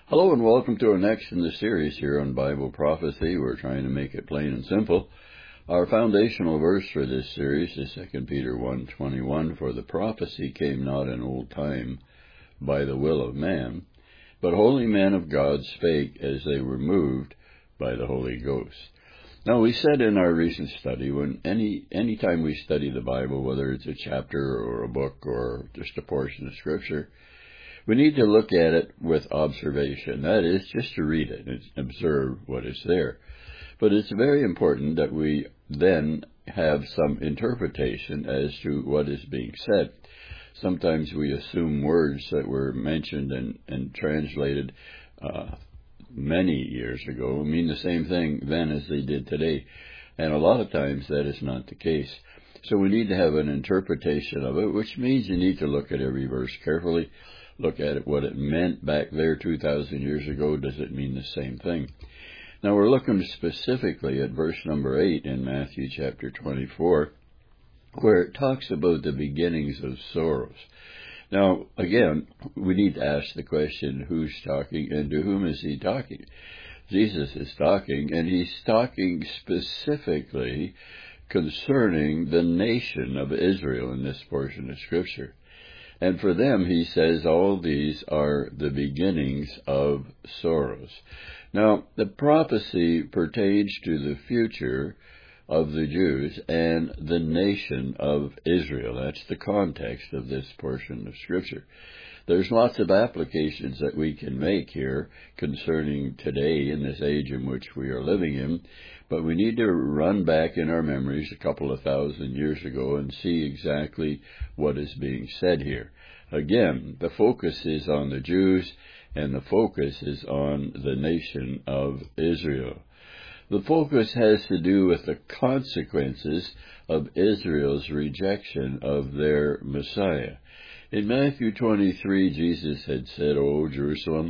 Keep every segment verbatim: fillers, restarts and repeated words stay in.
Hello and welcome to our next in the series here on Bible prophecy. We're trying to make it plain and simple. Our foundational verse for this series is Second Peter one twenty-one, for the prophecy came not in old time by the will of man, but holy men of God spake as they were moved by the Holy Ghost. Now, we said in our recent study, when any any time we study the Bible, whether it's a chapter or a book or just a portion of Scripture, we need to look at it with observation. That is, just to read it and observe what is there. But it's very important that we then have some interpretation as to what is being said. Sometimes we assume words that were mentioned and, and translated uh, many years ago mean the same thing then as they did today. And a lot of times that is not the case. So we need to have an interpretation of it, which means you need to look at every verse carefully. Look at it, what it meant back there two thousand years ago. Does it mean the same thing? Now, we're looking specifically at verse number eight in Matthew chapter twenty-four, where it talks about the beginnings of sorrows. Now, again, we need to ask the question, who's talking and to whom is he talking? Jesus is talking, and he's talking specifically concerning the nation of Israel in this portion of Scripture. And for them, he says, all these are the beginnings of sorrows. Now, the prophecy pertains to the future of the Jews and the nation of Israel. That's the context of this portion of Scripture. There's lots of applications that we can make here concerning today in this age in which we are living in, but we need to run back in our memories a couple of thousand years ago and see exactly what is being said here. Again, the focus is on the Jews, and the focus is on the nation of Israel. The focus has to do with the consequences of Israel's rejection of their Messiah. In Matthew twenty-three, Jesus had said, O Jerusalem,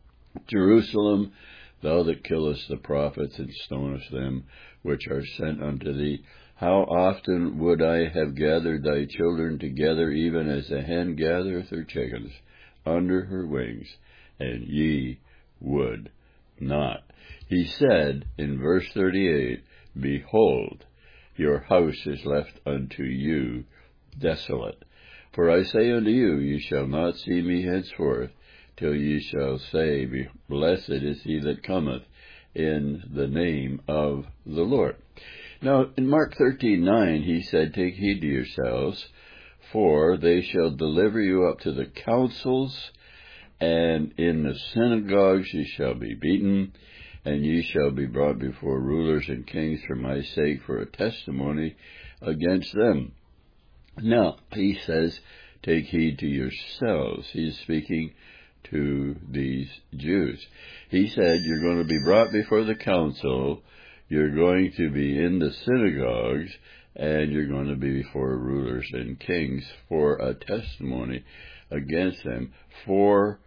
Jerusalem, thou that killest the prophets and stonest them which are sent unto thee, how often would I have gathered thy children together, even as a hen gathereth her chickens under her wings, and ye would not. He said in verse thirty-eight, Behold, your house is left unto you desolate. For I say unto you, ye shall not see me henceforth, till ye shall say, Blessed is he that cometh in the name of the Lord. Now, in Mark thirteen nine, he said, Take heed to yourselves, for they shall deliver you up to the councils, and in the synagogues ye shall be beaten, and ye shall be brought before rulers and kings for my sake, for a testimony against them. Now, he says, take heed to yourselves. He's speaking to these Jews. He said, you're going to be brought before the council, you're going to be in the synagogues, and you're going to be before rulers and kings for a testimony against them for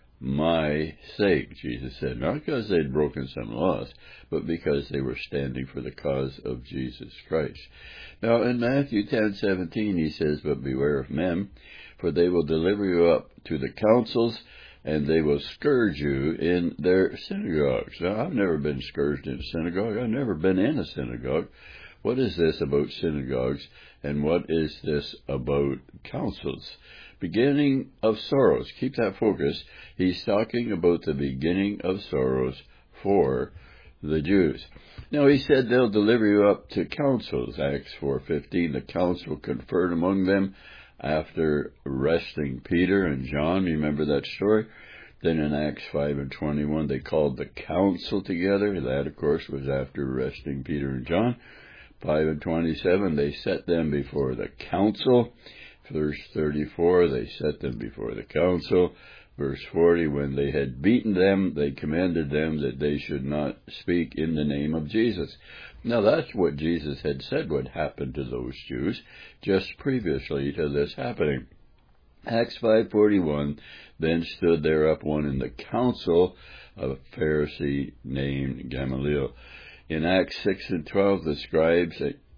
my sake, Jesus said. Not because they'd broken some laws, but because they were standing for the cause of Jesus Christ. Now, in Matthew ten seventeen, he says, But beware of men, for they will deliver you up to the councils, and they will scourge you in their synagogues. Now, I've never been scourged in a synagogue. I've never been in a synagogue. What is this about synagogues, and what is this about councils? Beginning of sorrows. Keep that focus. He's talking about the beginning of sorrows for the Jews. Now, he said they'll deliver you up to councils. Acts four fifteen, the council conferred among them after arresting Peter and John. Remember that story? Then in Acts five and twenty-one, they called the council together. That, of course, was after arresting Peter and John. five and twenty-seven, they set them before the council. Verse thirty-four, they set them before the council. Verse forty, when they had beaten them, they commanded them that they should not speak in the name of Jesus. Now, that's what Jesus had said would happen to those Jews just previously to this happening. Acts five forty-one, then stood there up one in the council, a Pharisee named Gamaliel. In Acts six and twelve, the scribes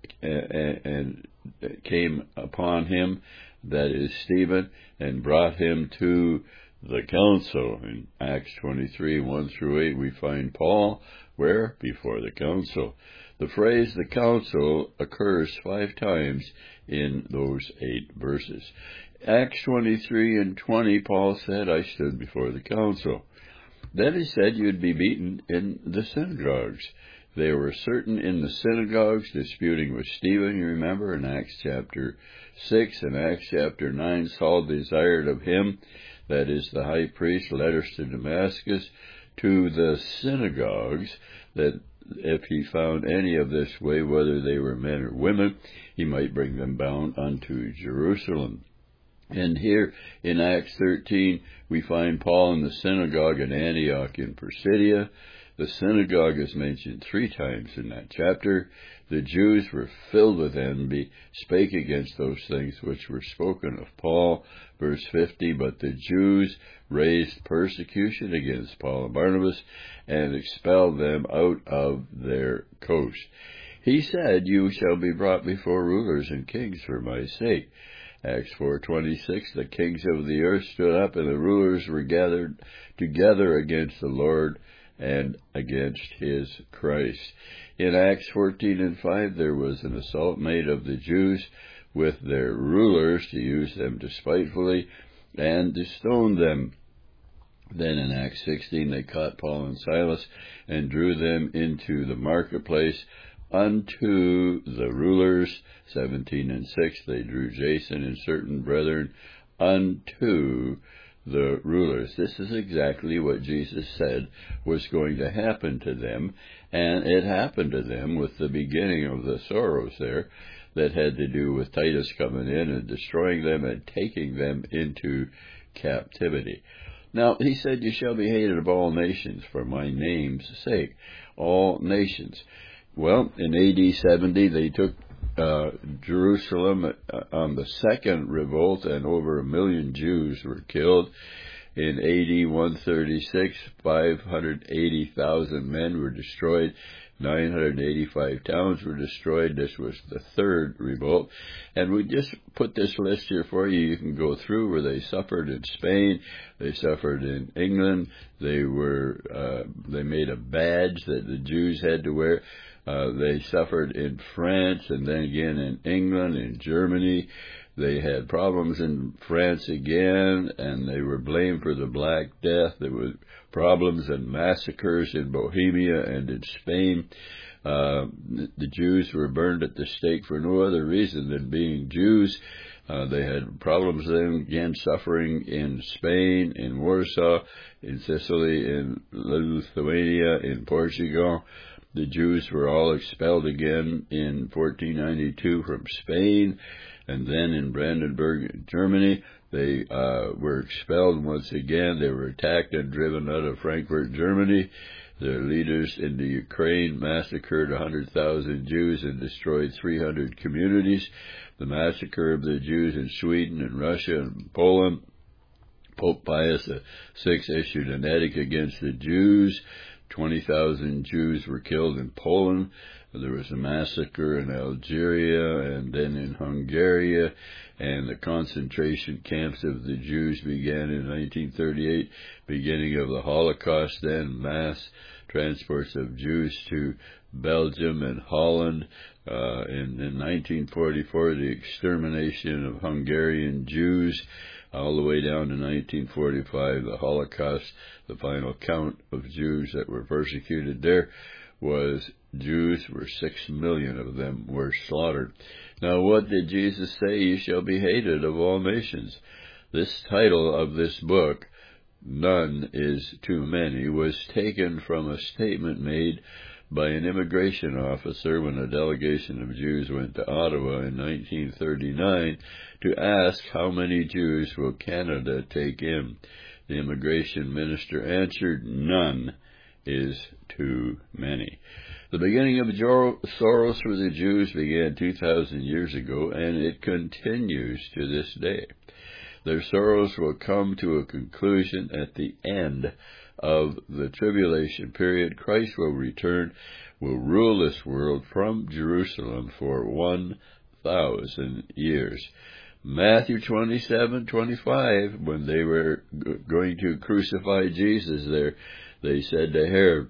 and came upon him, that is Stephen, and brought him to the council. In Acts twenty-three, one through eight, we find Paul, where? Before the council. The phrase the council occurs five times in those eight verses. Acts twenty-three and twenty, Paul said, I stood before the council. Then he said you'd be beaten in the synagogues. They were certain in the synagogues, disputing with Stephen, you remember, in Acts chapter six and Acts chapter nine, Saul desired of him, that is the high priest, letters to Damascus, to the synagogues, that if he found any of this way, whether they were men or women, he might bring them bound unto Jerusalem. And here in Acts thirteen, we find Paul in the synagogue at Antioch in Pisidia. The synagogue is mentioned three times in that chapter. The Jews were filled with envy, spake against those things which were spoken of Paul. Verse fifty, but the Jews raised persecution against Paul and Barnabas and expelled them out of their coast. He said, you shall be brought before rulers and kings for my sake. Acts four twenty-six, the kings of the earth stood up, and the rulers were gathered together against the Lord and against his Christ. In Acts fourteen and five, there was an assault made of the Jews with their rulers to use them despitefully and to stone them. Then in Acts sixteen, they caught Paul and Silas and drew them into the marketplace unto the rulers. Seventeen and six, they drew Jason and certain brethren unto the rulers. This is exactly what Jesus said was going to happen to them, and it happened to them with the beginning of the sorrows there that had to do with Titus coming in and destroying them and taking them into captivity. Now, he said, you shall be hated of all nations for my name's sake. All nations. Well, in A D seventy, they took uh, Jerusalem on the second revolt, and over a million Jews were killed. In A D one thirty-six, five hundred eighty thousand men were destroyed. nine hundred eighty-five towns were destroyed. This was the third revolt. And we just put this list here for you. You can go through where they suffered in Spain. They suffered in England. They were, uh, they made a badge that the Jews had to wear. Uh, they suffered in France, and then again in England, in Germany. They had problems in France again, and they were blamed for the Black Death. There were problems and massacres in Bohemia and in Spain. Uh, the Jews were burned at the stake for no other reason than being Jews. Uh, they had problems then, again, suffering in Spain, in Warsaw, in Sicily, in Lithuania, in Portugal. The Jews were all expelled again in fourteen ninety-two from Spain, and then in Brandenburg, Germany, they uh, were expelled once again. They were attacked and driven out of Frankfurt, Germany. Their leaders in the Ukraine massacred one hundred thousand Jews and destroyed three hundred communities. The massacre of the Jews in Sweden and Russia and Poland. Pope Pius the Sixth issued an edict against the Jews. twenty thousand Jews were killed in Poland. There was a massacre in Algeria and then in Hungary, and the concentration camps of the Jews began in nineteen thirty-eight, beginning of the Holocaust, then mass transports of Jews to Belgium and Holland. Uh, in, in nineteen forty-four, the extermination of Hungarian Jews, all the way down to nineteen forty-five, the Holocaust. The final count of Jews that were persecuted there was Jews were six million of them were slaughtered. Now, what did Jesus say? You shall be hated of all nations. This title of this book, None is Too Many, was taken from a statement made by an immigration officer when a delegation of Jews went to Ottawa in nineteen thirty-nine to ask how many Jews will Canada take in. The immigration minister answered, none is too many. The beginning of sorrows for the Jews began two thousand years ago, and it continues to this day. Their sorrows will come to a conclusion at the end of the tribulation period. Christ will return, will rule this world from Jerusalem for one thousand years. Matthew twenty-seven twenty-five, when they were g- going to crucify Jesus there, they said to Herod,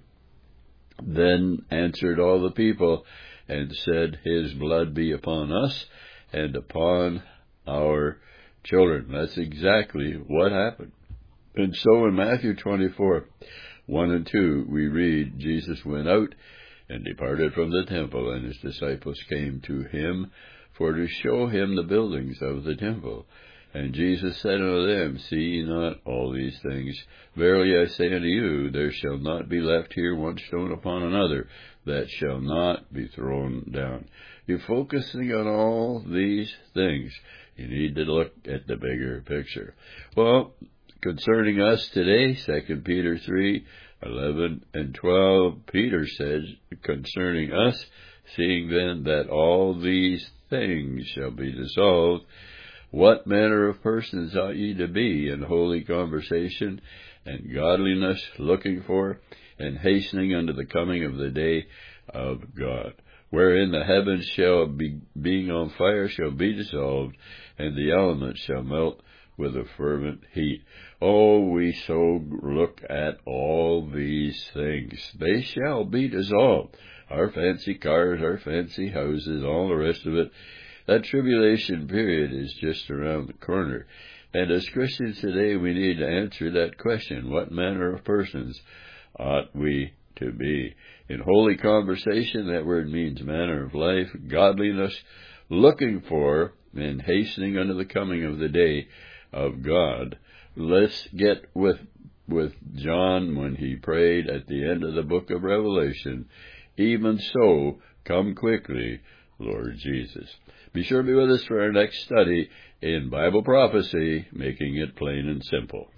then answered all the people and said, his blood be upon us and upon our children. That's exactly what happened. And so in Matthew twenty-four, one and two, we read, Jesus went out and departed from the temple, and his disciples came to him for to show him the buildings of the temple. And Jesus said unto them, see ye not all these things? Verily I say unto you, there shall not be left here one stone upon another that shall not be thrown down. You're focusing on all these things. You need to look at the bigger picture. Well, concerning us today, Second Peter three, eleven and twelve, Peter says, concerning us, seeing then that all these things shall be dissolved, what manner of persons ought ye to be in holy conversation and godliness, looking for and hastening unto the coming of the day of God, wherein the heavens shall be, being on fire, shall be dissolved, and the elements shall melt with a fervent heat. Oh, we so look at all these things. They shall be dissolved. Our fancy cars, our fancy houses, all the rest of it. That tribulation period is just around the corner. And as Christians today, we need to answer that question. What manner of persons ought we to be? In holy conversation, that word means manner of life, godliness, looking for and hastening unto the coming of the day of God. Let's get with with John when he prayed at the end of the book of Revelation, even so, come quickly, Lord Jesus. Be sure to be with us for our next study in Bible prophecy, making it plain and simple.